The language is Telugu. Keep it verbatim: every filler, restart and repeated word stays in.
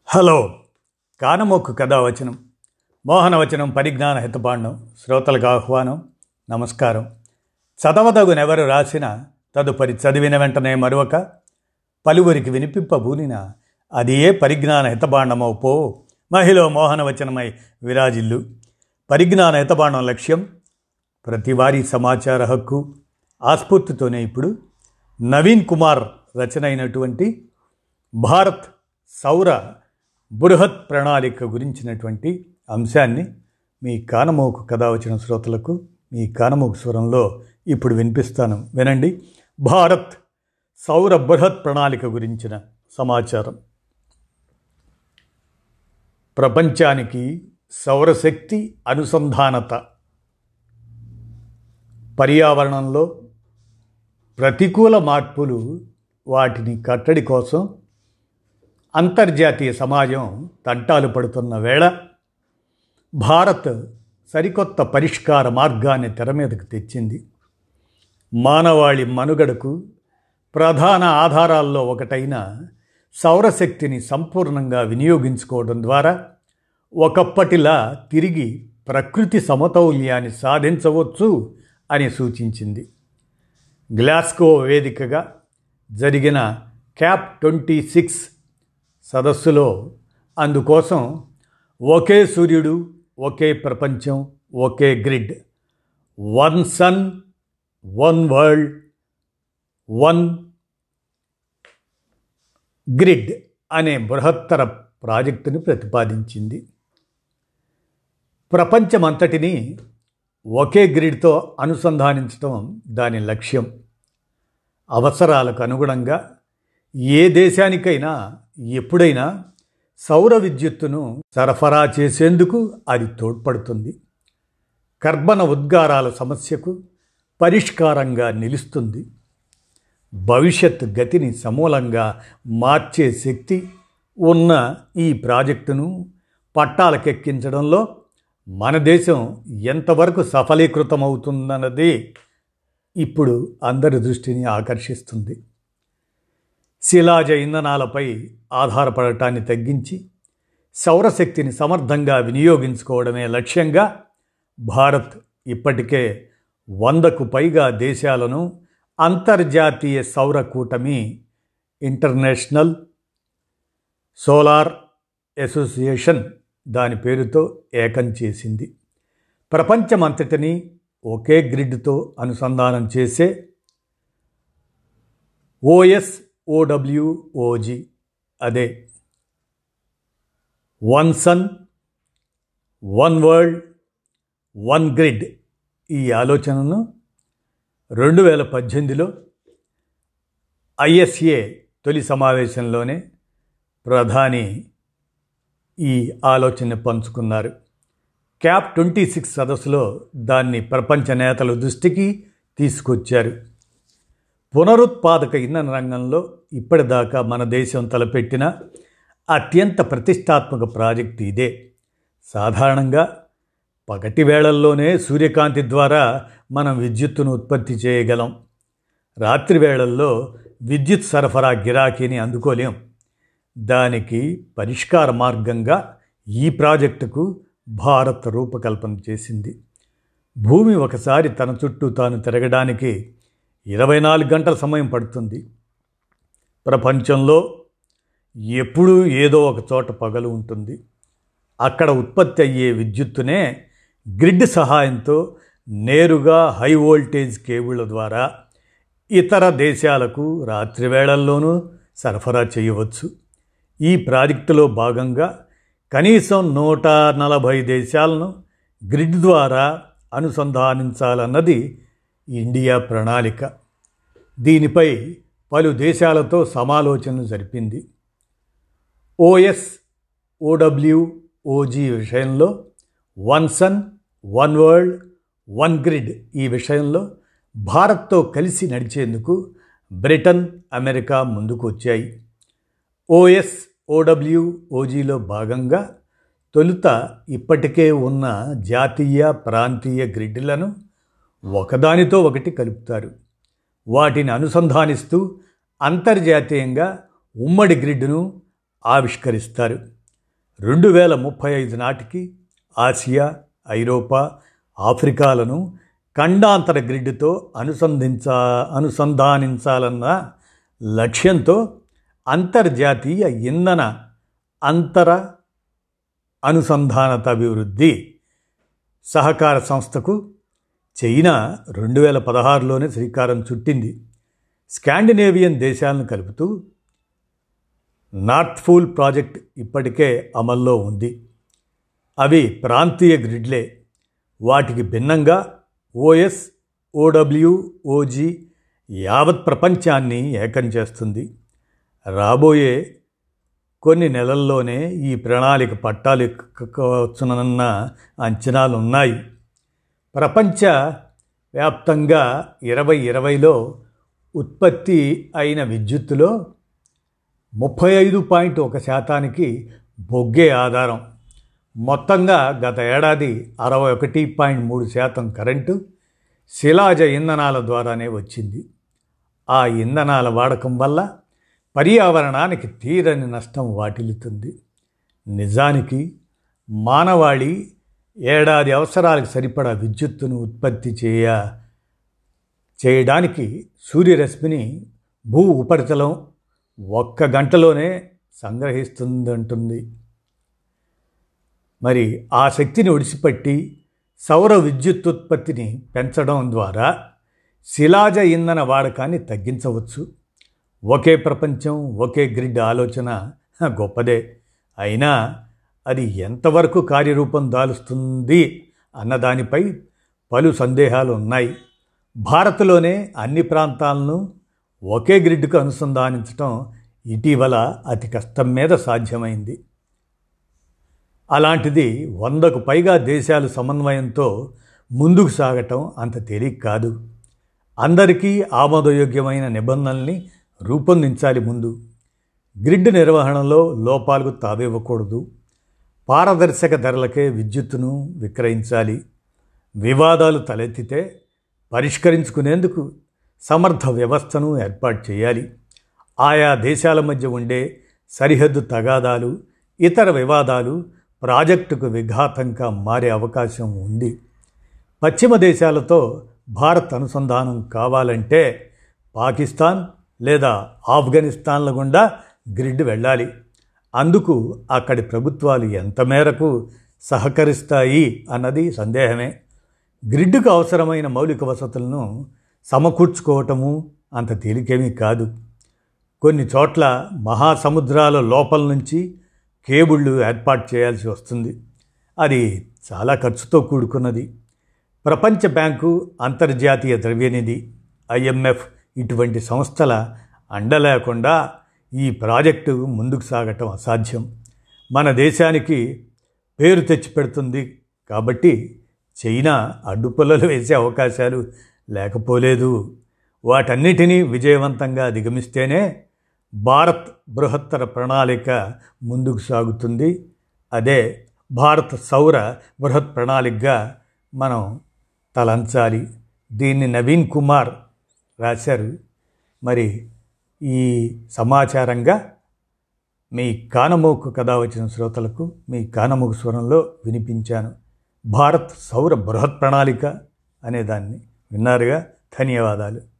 హలో కానమోకు కథావచనం మోహనవచనం పరిజ్ఞాన హితబాండం శ్రోతలకు ఆహ్వానం. నమస్కారం. చదవదగునెవరు రాసిన తదుపరి చదివిన వెంటనే మరొక పలువురికి వినిపింపబూనిన అది ఏ పరిజ్ఞాన హితబాండమో పో మహిళ మోహనవచనమై విరాజిల్లు. పరిజ్ఞాన హితబాండం లక్ష్యం ప్రతివారీ సమాచార హక్కు. ఆస్ఫూర్తితోనే ఇప్పుడు నవీన్ కుమార్ రచన అయినటువంటి భారత్ సౌర బృహత్ ప్రణాళిక గురించినటువంటి అంశాన్ని మీ కానమోకు కథావచన శ్రోతలకు మీ కానమోకు స్వరంలో ఇప్పుడు వినిపిస్తాను, వినండి. భారత్ సౌర బృహత్ ప్రణాళిక గురించిన సమాచారం. ప్రపంచానికి సౌరశక్తి అనుసంధానత, పర్యావరణంలో ప్రతికూల మార్పులు, వాటిని కట్టడి కోసం అంతర్జాతీయ సమాజం తంటాలు పడుతున్న వేళ భారత్ సరికొత్త పరిష్కార మార్గాన్ని తెర మీదకు తెచ్చింది. మానవాళి మనుగడకు ప్రధాన ఆధారాల్లో ఒకటైన సౌరశక్తిని సంపూర్ణంగా వినియోగించుకోవడం ద్వారా ఒకప్పటిలా తిరిగి ప్రకృతి సమతౌల్యాన్ని సాధించవచ్చు అని సూచించింది. గ్లాస్గో వేదికగా జరిగిన క్యాప్ ట్వంటీ సిక్స్ సదస్సులో అందుకోసం ఒకే సూర్యుడు, ఒకే ప్రపంచం, ఒకే grid, one sun one world one grid అనే బృహత్తర ప్రాజెక్టును ప్రతిపాదించింది. ప్రపంచమంతటినీ ఒకే గ్రిడ్తో అనుసంధానించడం దాని లక్ష్యం. అవసరాలకు అనుగుణంగా ఏ దేశానికైనా ఎప్పుడైనా సౌర విద్యుత్తును సరఫరా చేసేందుకు అది తోడ్పడుతుంది. కర్బన ఉద్గారాల సమస్యకు పరిష్కారంగా నిలుస్తుంది. భవిష్యత్ గతిని సమూలంగా మార్చే శక్తి ఉన్న ఈ ప్రాజెక్టును పట్టాలకెక్కించడంలో మన దేశం ఎంతవరకు సఫలీకృతమవుతుందన్నది ఇప్పుడు అందరి దృష్టిని ఆకర్షిస్తుంది. శిలాజ ఇంధనాలపై ఆధారపడటాన్ని తగ్గించి సౌరశక్తిని సమర్థంగా వినియోగించుకోవడమే లక్ష్యంగా భారత్ ఇప్పటికే వందకు పైగా దేశాలను అంతర్జాతీయ సౌర కూటమి ఇంటర్నేషనల్ సోలార్ అసోసియేషన్ దాని పేరుతో ఏకం చేసింది. ప్రపంచమంతటిని ఒకే గ్రిడ్తో అనుసంధానం చేసే ఓఎస్ ఓడబ్ల్యూఓజీ, అదే one sun one world one grid, ఈ ఆలోచనను రెండు వేల పద్దెనిమిదిలో ఐఎస్ఏ తొలి సమావేశంలోనే ప్రధాని ఈ ఆలోచనను పంచుకున్నారు. క్యాప్ ట్వంటీ సిక్స్ సదస్సులో దాన్ని ప్రపంచ నేతల దృష్టికి తీసుకొచ్చారు. పునరుత్పాదక ఇంధన రంగంలో ఇప్పటిదాకా మన దేశం తలపెట్టిన అత్యంత ప్రతిష్టాత్మక ప్రాజెక్టు ఇదే. సాధారణంగా పగటి వేళల్లోనే సూర్యకాంతి ద్వారా మనం విద్యుత్తును ఉత్పత్తి చేయగలం. రాత్రి వేళల్లో విద్యుత్ సరఫరా గిరాకీని అందుకోలేం. దానికి పరిష్కార మార్గంగా ఈ ప్రాజెక్టుకు భారత్ రూపకల్పన చేసింది. భూమి ఒకసారి తన చుట్టూ తాను తిరగడానికి ఇరవై నాలుగు గంటల సమయం పడుతుంది. ప్రపంచంలో ఎప్పుడూ ఏదో ఒక చోట పగలు ఉంటుంది. అక్కడ ఉత్పత్తి అయ్యే విద్యుత్తునే గ్రిడ్ సహాయంతో నేరుగా హై వోల్టేజ్ కేబుళ్ల ద్వారా ఇతర దేశాలకు రాత్రి వేళల్లోనూ సరఫరా చేయవచ్చు. ఈ ప్రాజెక్టులో భాగంగా కనీసం నూట నలభై దేశాలను గ్రిడ్ ద్వారా అనుసంధానించాలన్నది ఇండియా ప్రణాళిక. దీనిపై పలు దేశాలతో సమాలోచనలు జరిపింది. ఓఎస్ ఓడబ్ల్యూఓజీ విషయంలో one sun one world one grid ఈ విషయంలో భారత్తో కలిసి నడిచేందుకు బ్రిటన్, అమెరికా ముందుకు వచ్చాయి. ఓఎస్ ఓడబ్ల్యూఓజీలో భాగంగా తొలుత ఇప్పటికే ఉన్న జాతీయ, ప్రాంతీయ గ్రిడ్లను ఒకదానితో ఒకటి కలుపుతారు. వాటిని అనుసంధానిస్తూ అంతర్జాతీయంగా ఉమ్మడి గ్రిడ్ను ఆవిష్కరిస్తారు. రెండు వేల ముప్పై ఐదు నాటికి ఆసియా, ఐరోపా, ఆఫ్రికాలను ఖండాంతర గ్రిడ్తో అనుసంధించా అనుసంధానించాలన్న లక్ష్యంతో అంతర్జాతీయ ఇంధన అంతర అనుసంధానత అభివృద్ధి సహకార సంస్థకు చైనా రెండు వేల పదహారులోనే శ్రీకారం చుట్టింది. స్కాండినేవియన్ దేశాలను కలుపుతూ నార్త్ పూల్ ప్రాజెక్ట్ ఇప్పటికే అమల్లో ఉంది. అవి ప్రాంతీయ గ్రిడ్లే. వాటికి భిన్నంగా ఓఎస్, ఓడబ్ల్యూ, ఓజీ యావత్ ప్రపంచాన్ని ఏకం చేస్తుంది. రాబోయే కొన్ని నెలల్లోనే ఈ ప్రణాళిక పట్టాలు ఎక్కవచ్చునన్న అంచనాలు ఉన్నాయి. ప్రపంచ వ్యాప్తంగా ఇరవై ఇరవైలో ఉత్పత్తి అయిన విద్యుత్తులో ముప్పై ఐదు పాయింట్ ఒక శాతానికి బొగ్గే ఆధారం. మొత్తంగా గత ఏడాది అరవై ఒకటి పాయింట్ మూడు శాతం కరెంటు శిలాజ ఇంధనాల ద్వారానే వచ్చింది. ఆ ఇంధనాల వాడకం వల్ల పర్యావరణానికి తీరని నష్టం వాటిల్లుతుంది. నిజానికి మానవాళి ఏడాది అవసరాలకు సరిపడా విద్యుత్తును ఉత్పత్తి చేయ చేయడానికి సూర్యరశ్మిని భూ ఉపరితలం ఒక్క గంటలోనే సంగ్రహిస్తుందంటుంది. మరి ఆ శక్తిని ఒడిసిపట్టి సౌర విద్యుత్తుత్పత్తిని పెంచడం ద్వారా శిలాజ ఇంధన వాడకాన్ని తగ్గించవచ్చు. ఒకే ప్రపంచం, ఒకే గ్రిడ్ ఆలోచన గొప్పదే. అయినా అది ఎంతవరకు కార్యరూపం దాలుస్తుంది అన్నదానిపై పలు సందేహాలు ఉన్నాయి. భారత్లోనే అన్ని ప్రాంతాలను ఒకే గ్రిడ్కు అనుసంధానించడం ఇటీవల అతి కష్టం మీద సాధ్యమైంది. అలాంటిది వందకు పైగా దేశాలు సమన్వయంతో ముందుకు సాగటం అంత తేలిక కాదు. అందరికీ ఆమోదయోగ్యమైన నిబంధనల్ని రూపొందించాలి. ముందు గ్రిడ్ నిర్వహణలో లోపాలకు తావివ్వకూడదు. పారదర్శక ధరలకే విద్యుత్తును విక్రయించాలి. వివాదాలు తలెత్తితే పరిష్కరించుకునేందుకు సమర్థ వ్యవస్థను ఏర్పాటు చేయాలి. ఆయా దేశాల మధ్య ఉండే సరిహద్దు తగాదాలు, ఇతర వివాదాలు ప్రాజెక్టుకు విఘాతంగా మారే అవకాశం ఉంది. పశ్చిమ దేశాలతో భారత్ అనుసంధానం కావాలంటే పాకిస్తాన్ లేదా ఆఫ్ఘనిస్తాన్ల గుండా గ్రిడ్ వెళ్ళాలి. అందుకు అక్కడి ప్రభుత్వాలు ఎంత మేరకు సహకరిస్తాయి అన్నది సందేహమే. గ్రిడ్కు అవసరమైన మౌలిక వసతులను సమకూర్చుకోవటము అంత తేలికేమీ కాదు. కొన్ని చోట్ల మహాసముద్రాల లోపల నుంచి కేబుళ్ళు ఏర్పాటు చేయాల్సి వస్తుంది. అది చాలా ఖర్చుతో కూడుకున్నది. ప్రపంచ బ్యాంకు, అంతర్జాతీయ ద్రవ్యనిధి, ఐఎంఎఫ్ ఇటువంటి సంస్థల అండ లేకుండా ఈ ప్రాజెక్టు ముందుకు సాగటం అసాధ్యం. మన దేశానికి పేరు తెచ్చిపెడుతుంది కాబట్టి చైనా అడ్డుపుల్లలు వేసే అవకాశాలు లేకపోలేదు. వాటన్నిటినీ విజయవంతంగా అధిగమిస్తేనే భారత్ బృహత్తర ప్రణాళిక ముందుకు సాగుతుంది. అదే భారత్ సౌర బృహత్ ప్రణాళికగా మనం తలంచాలి. దీన్ని నవీన్ కుమార్ రాశారు. మరి ఈ సమాచారంగా మీ కానమోకు కథ వచ్చిన శ్రోతలకు మీ కానమోకు స్వరంలో వినిపించాను. భారత్ సౌర బృహత్ ప్రణాళిక అనేదాన్ని విన్నారుగా. ధన్యవాదాలు.